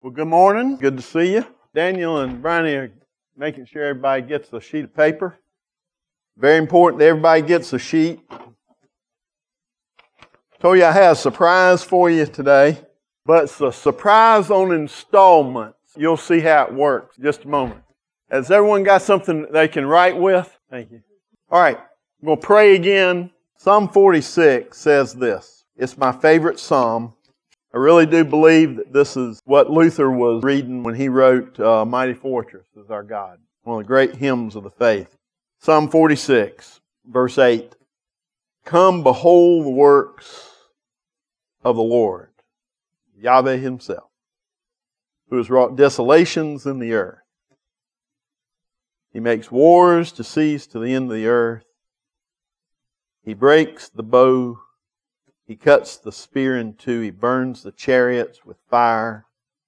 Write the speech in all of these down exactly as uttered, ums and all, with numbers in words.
Well, good morning. Good to see you. Daniel and Bryony are making sure everybody gets a sheet of paper. Very important that everybody gets a sheet. Told you I have a surprise for you today, but it's a surprise on installments. You'll see how it works in just a moment. Has everyone got something they can write with? Thank you. All right, we'll pray again. Psalm forty-six says this. It's my favorite psalm. I really do believe that this is what Luther was reading when he wrote uh, Mighty Fortress is Our God, one of the great hymns of the faith. Psalm forty-six, verse eight. Come behold the works of the Lord, Yahweh Himself, who has wrought desolations in the earth. He makes wars to cease to the end of the earth. He breaks the bow. He cuts the spear in two. He burns the chariots with fire.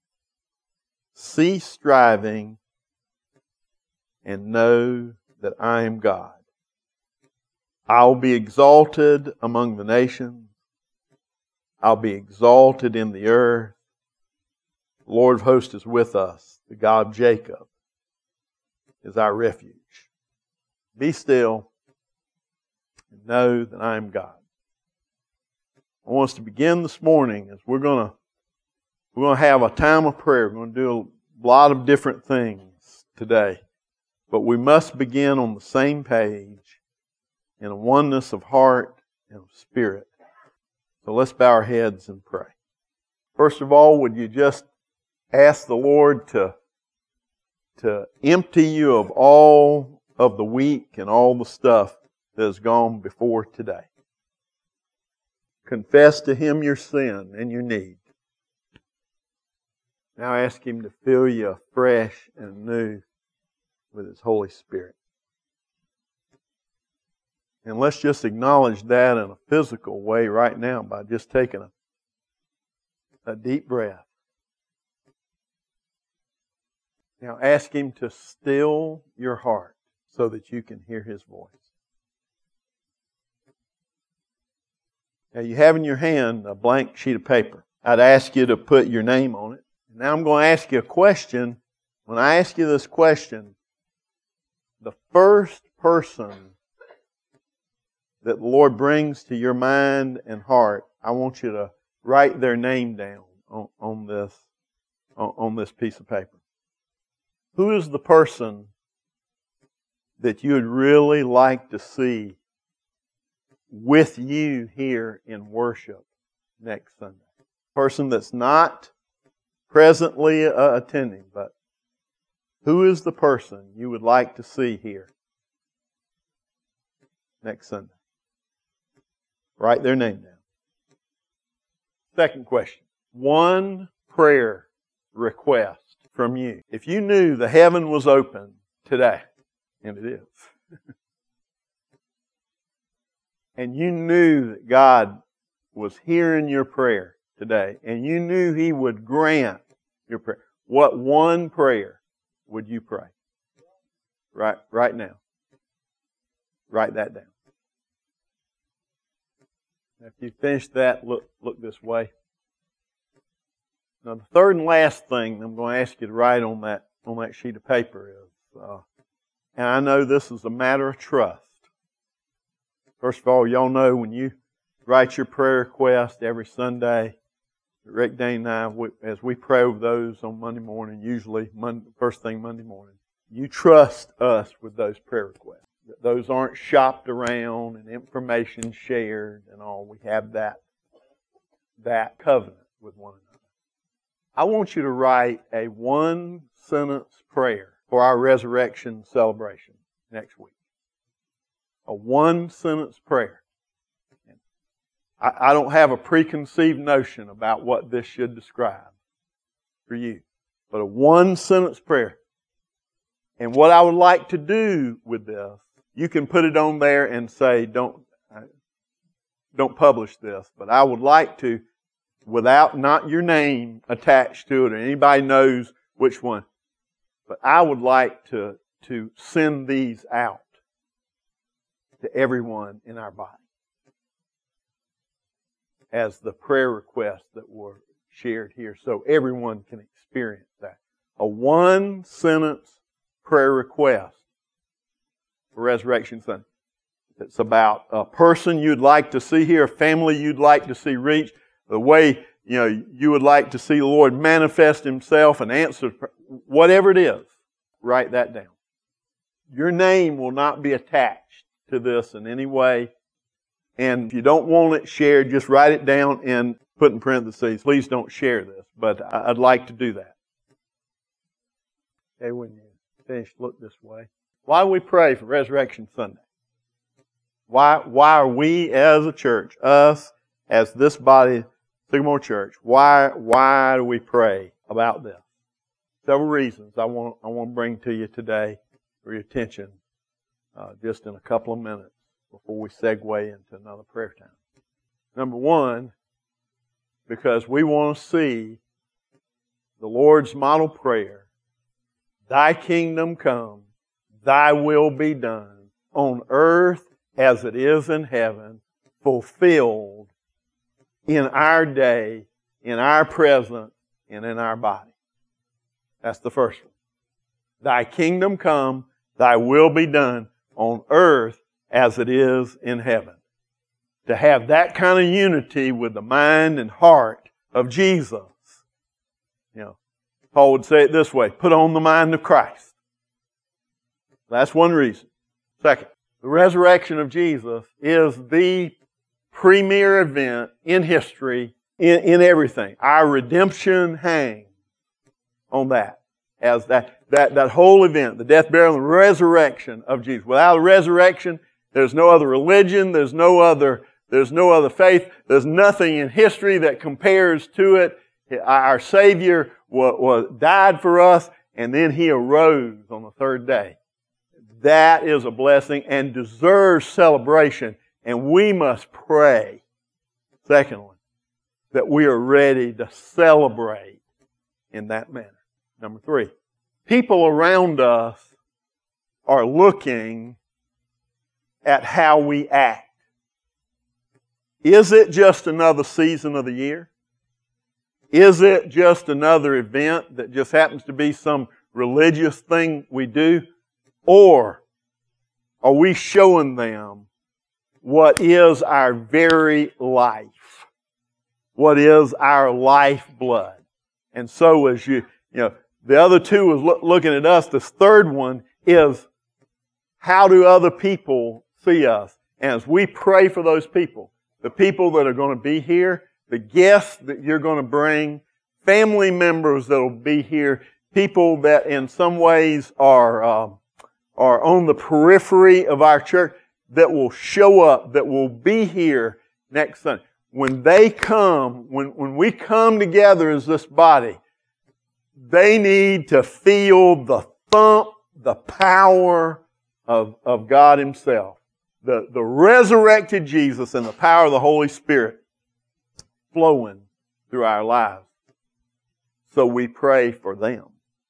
Cease striving and know that I am God. I'll be exalted among the nations. I'll be exalted in the earth. The Lord of hosts is with us. The God of Jacob is our refuge. Be still and know that I am God. I want us to begin this morning as we're going to we're going to have a time of prayer. We're going to do a lot of different things today. But we must begin on the same page in a oneness of heart and of spirit. So let's bow our heads and pray. First of all, would you just ask the Lord to, to empty you of all of the weak and all the stuff that has gone before today. Confess to Him your sin and your need. Now ask Him to fill you afresh and new with His Holy Spirit. And let's just acknowledge that in a physical way right now by just taking a, a deep breath. Now ask Him to still your heart so that you can hear His voice. Now you have in your hand a blank sheet of paper. I'd ask you to put your name on it. Now I'm going to ask you a question. When I ask you this question, the first person that the Lord brings to your mind and heart, I want you to write their name down on, on this on, on this piece of paper. Who is the person that you would really like to see with you here in worship next Sunday? Person that's not presently uh, attending, but who is the person you would like to see here next Sunday? Write their name down. Second question. One prayer request from you. If you knew the heaven was open today, and it is, and you knew that God was hearing your prayer today, and you knew He would grant your prayer, what one prayer would you pray? Right, right now. Write that down. If you finish that, look, look this way. Now, the third and last thing I'm going to ask you to write on that on that sheet of paper is, uh, and I know this is a matter of trust. First of all, y'all know when you write your prayer request every Sunday, Rick, Dane, and I, we, as we pray over those on Monday morning, usually Monday, first thing Monday morning, you trust us with those prayer requests. That those aren't shopped around and information shared and all. We have that, that covenant with one another. I want you to write a one-sentence prayer for our resurrection celebration next week. A one-sentence prayer. I, I don't have a preconceived notion about what this should describe for you. But a one-sentence prayer. And what I would like to do with this, you can put it on there and say, don't, don't publish this. But I would like to, without not your name attached to it, or anybody knows which one, but I would like to, to send these out to everyone in our body as the prayer requests that were shared here so everyone can experience that. A one-sentence prayer request for Resurrection Sunday. It's about a person you'd like to see here, a family you'd like to see reached, the way you know you would like to see the Lord manifest Himself and answer, whatever it is, write that down. Your name will not be attached to this in any way. And if you don't want it shared, just write it down and put in parentheses, please don't share this. But I'd like to do that. Okay, when you finish, look this way. Why do we pray for Resurrection Sunday? Why, why are we as a church, us as this body, Sycamore Church, why, why do we pray about this? Several reasons I want, I want to bring to you today for your attention uh, just in a couple of minutes before we segue into another prayer time. Number one, because we want to see the Lord's model prayer, Thy kingdom come, Thy will be done on earth as it is in heaven, fulfilled in our day, in our present, and in our body. That's the first one. Thy kingdom come, Thy will be done on earth as it is in heaven. To have that kind of unity with the mind and heart of Jesus. You know, Paul would say it this way, put on the mind of Christ. That's one reason. Second, the resurrection of Jesus is the premier event in history, in, in everything. Our redemption hangs on that. As that, that, that whole event, the death, burial, and resurrection of Jesus. Without a resurrection, there's no other religion, there's no other, there's no other faith, there's nothing in history that compares to it. Our Savior was, was, died for us, and then He arose on the third day. That is a blessing and deserves celebration. And we must pray, secondly, that we are ready to celebrate in that manner. Number three, people around us are looking at how we act. Is it just another season of the year? Is it just another event that just happens to be some religious thing we do? Or are we showing them what is our very life? What is our lifeblood? And so as you, you know, the other two is lo- looking at us. This third one is how do other people see us? And as we pray for those people, the people that are going to be here, the guests that you're going to bring, family members that will be here, people that in some ways are uh, are on the periphery of our church that will show up, that will be here next Sunday. When they come, when, when we come together as this body, they need to feel the thump, the power of, of God Himself. The, the resurrected Jesus and the power of the Holy Spirit flowing through our lives. So we pray for them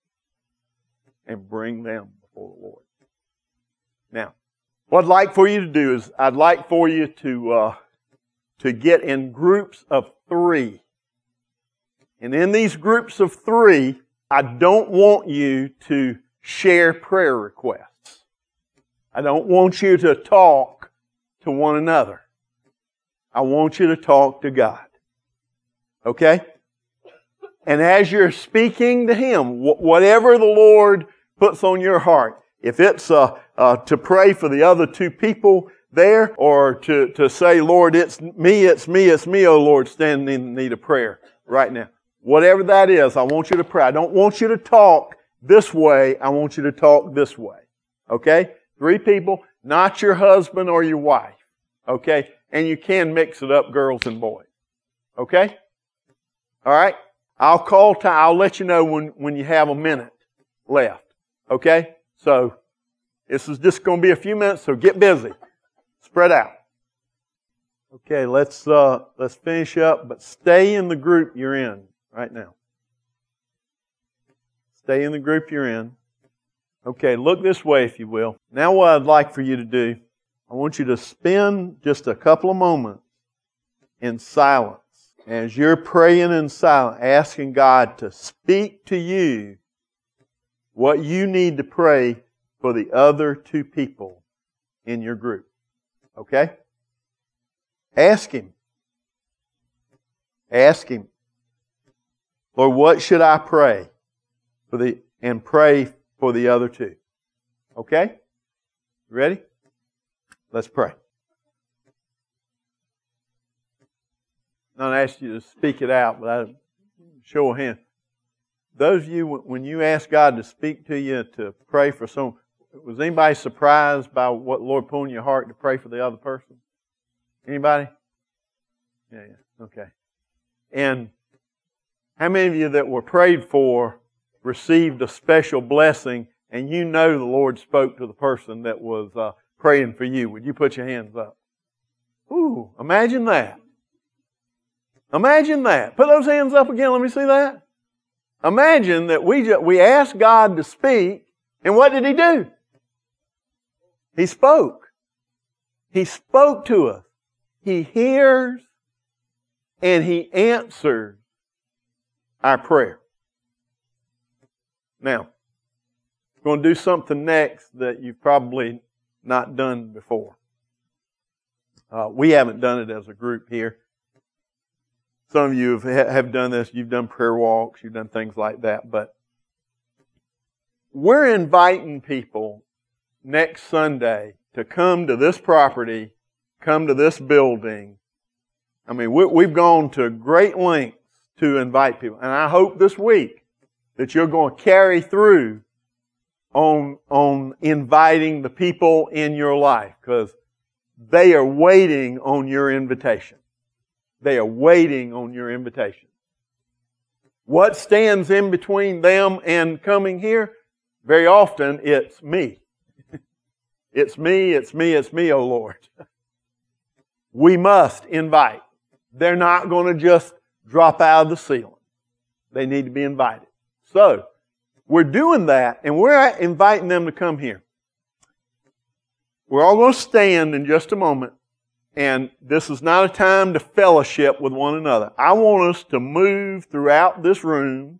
and bring them before the Lord. Now, what I'd like for you to do is I'd like for you to uh, to get in groups of three. And in these groups of three, I don't want you to share prayer requests. I don't want you to talk to one another. I want you to talk to God. Okay? And as you're speaking to Him, whatever the Lord puts on your heart, if it's uh, uh, to pray for the other two people there, or to, to say, Lord, it's me, it's me, it's me, oh Lord, standing in need of prayer right now. Whatever that is, I want you to pray. I don't want you to talk this way. I want you to talk this way. Okay? Three people, not your husband or your wife. Okay? And you can mix it up, girls and boys. Okay? All right? I'll call time. I'll let you know when, when you have a minute left. Okay? So, this is just going to be a few minutes, so get busy. Spread out. Okay, let's uh, let's finish up, but stay in the group you're in right now. Stay in the group you're in. Okay, look this way if you will. Now what I'd like for you to do, I want you to spend just a couple of moments in silence as you're praying in silence, asking God to speak to you what you need to pray for the other two people in your group. Okay? Ask Him. Ask Him. Lord, what should I pray for the and pray for the other two? Okay? Ready? Let's pray. I'm not asking you to speak it out, but I show of hand. Those of you, when you ask God to speak to you to pray for someone, was anybody surprised by what the Lord put in your heart to pray for the other person? Anybody? Yeah, yeah. Okay. And how many of you that were prayed for received a special blessing and you know the Lord spoke to the person that was uh, praying for you? Would you put your hands up? Ooh, imagine that. Imagine that. Put those hands up again. Let me see that. Imagine that we just, we asked God to speak, and what did He do? He spoke. He spoke to us. He hears and He answers our prayer. Now, I'm going to do something next that you've probably not done before. Uh, we haven't done it as a group here. Some of you have, have done this. You've done prayer walks. You've done things like that. But we're inviting people next Sunday to come to this property, come to this building. I mean, we, we've gone to great lengths to invite people. And I hope this week that you're going to carry through on, on inviting the people in your life, because they are waiting on your invitation. They are waiting on your invitation. What stands in between them and coming here? Very often it's me. It's me, it's me, it's me, oh Lord. We must invite. They're not going to just drop out of the ceiling. They need to be invited. So, we're doing that, and we're inviting them to come here. We're all going to stand in just a moment, and this is not a time to fellowship with one another. I want us to move throughout this room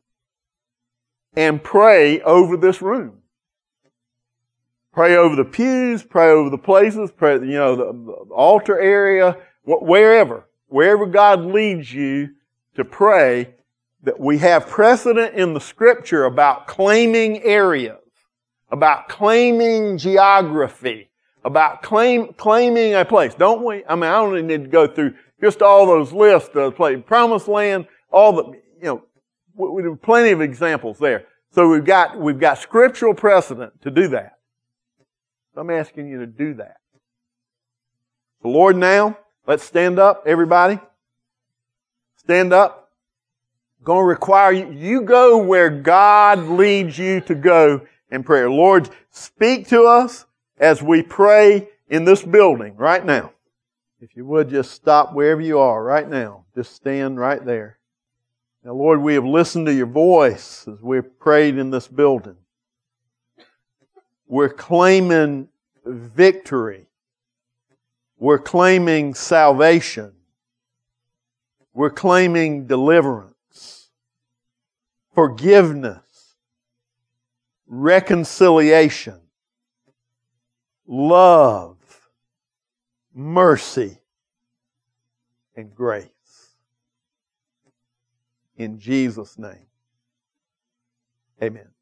and pray over this room. Pray over the pews, pray over the places, pray, you know, the, the altar area, wherever. Wherever God leads you to pray, that we have precedent in the Scripture about claiming areas, about claiming geography, about claim, claiming a place, don't we? I mean, I don't need to go through just all those lists of places. Promised land, all the, you know, we, we have plenty of examples there. So we've got, we've got scriptural precedent to do that. So I'm asking you to do that. The Lord now, let's stand up, everybody. Stand up. Going to require you, you go where God leads you to go in prayer. Lord, speak to us as we pray in this building right now. If you would just stop wherever you are right now. Just stand right there. Now, Lord, we have listened to your voice as we've prayed in this building. We're claiming victory. We're claiming salvation. We're claiming deliverance, forgiveness, reconciliation, love, mercy, and grace. In Jesus' name. Amen.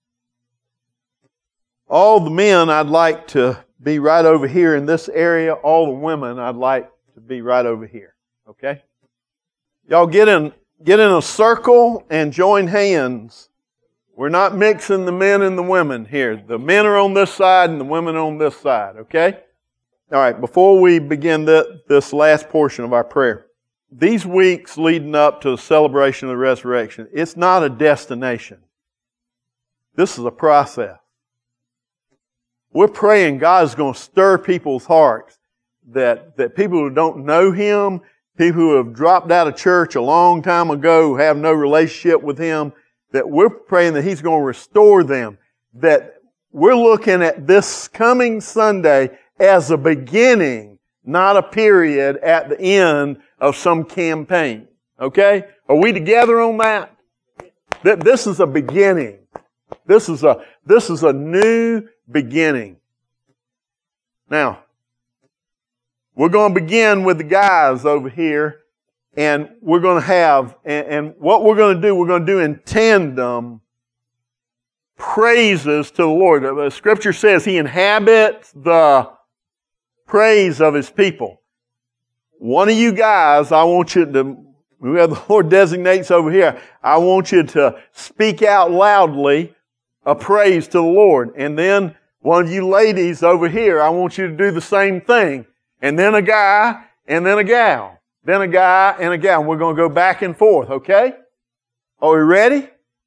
All the men, I'd like to be right over here in this area. All the women, I'd like to be right over here. Okay? Y'all get in, get in a circle and join hands. We're not mixing the men and the women here. The men are on this side and the women on this side. Okay? All right, before we begin the, this last portion of our prayer, these weeks leading up to the celebration of the resurrection, it's not a destination. This is a process. We're praying God's going to stir people's hearts, that, that people who don't know Him, people who have dropped out of church a long time ago, who have no relationship with Him, that we're praying that He's going to restore them, that we're looking at this coming Sunday as a beginning, not a period at the end of some campaign. Okay? Are we together on that? This is a beginning. This is a, this is a new beginning. Now, we're going to begin with the guys over here, and we're going to have, and, and what we're going to do, we're going to do in tandem praises to the Lord. The Scripture says He inhabits the praise of His people. One of you guys, I want you to, whoever the Lord designates over here, I want you to speak out loudly a praise to the Lord. And then one of you ladies over here, I want you to do the same thing. And then a guy, and then a gal. Then a guy and a gal. We're going to go back and forth, okay? Are we ready?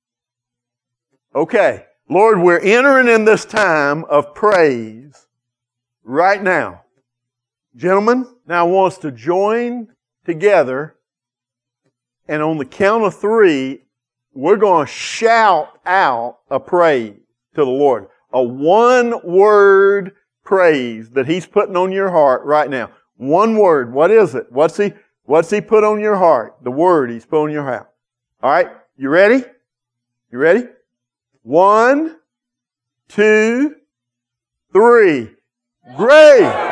Okay. Lord, we're entering in this time of praise right now. Gentlemen, now I want us to join together, and on the count of three, we're going to shout out a praise to the Lord. A one-word praise that He's putting on your heart right now. One word. What is it? What's He, what's He put on your heart? The word He's put on your heart. All right. You ready? You ready? One, two, three. Grace.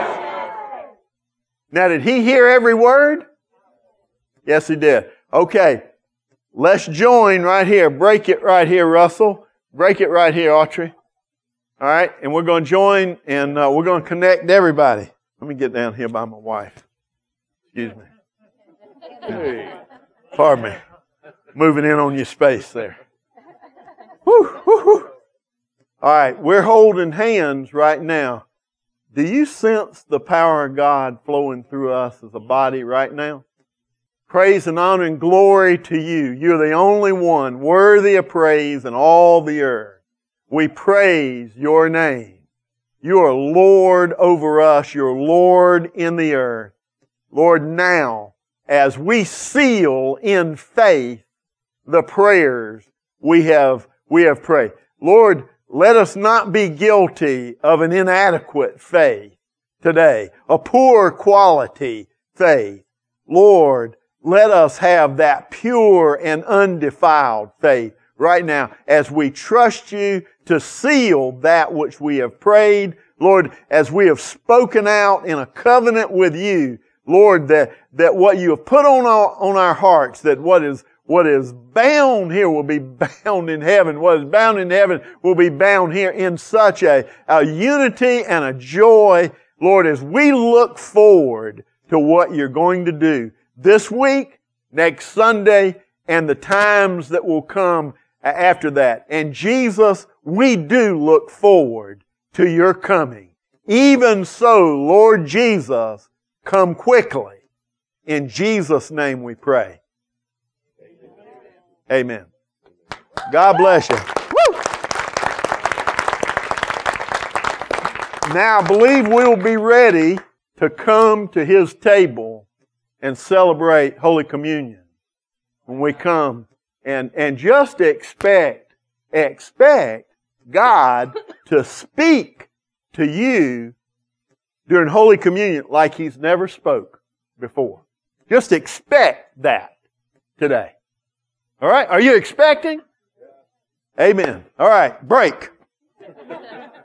Now, did he hear every word? Yes, he did. Okay. Let's join right here. Break it right here, Russell. Break it right here, Autry. All right. And we're going to join, and uh, we're going to connect everybody. Let me get down here by my wife. Excuse me. Hey. Pardon me. Moving in on your space there. Whew, whew, whew. All right. We're holding hands right now. Do you sense the power of God flowing through us as a body right now? Praise and honor and glory to you. You're the only one worthy of praise in all the earth. We praise your name. You are Lord over us. You're Lord in the earth. Lord, now, as we seal in faith the prayers we have, we have prayed. Lord, let us not be guilty of an inadequate faith today, a poor quality faith. Lord, let us have that pure and undefiled faith right now as we trust you to seal that which we have prayed. Lord, as we have spoken out in a covenant with you, Lord, that, that what you have put on our, on our hearts, that what is What is bound here will be bound in heaven. What is bound in heaven will be bound here in such a, a unity and a joy. Lord, as we look forward to what you're going to do this week, next Sunday, and the times that will come after that. And Jesus, we do look forward to your coming. Even so, Lord Jesus, come quickly. In Jesus' name we pray. Amen. God bless you. Woo! Now I believe we'll be ready to come to His table and celebrate Holy Communion when we come. And, and just expect, expect God to speak to you during Holy Communion like He's never spoke before. Just expect that today. All right, are you expecting? Amen. All right, break.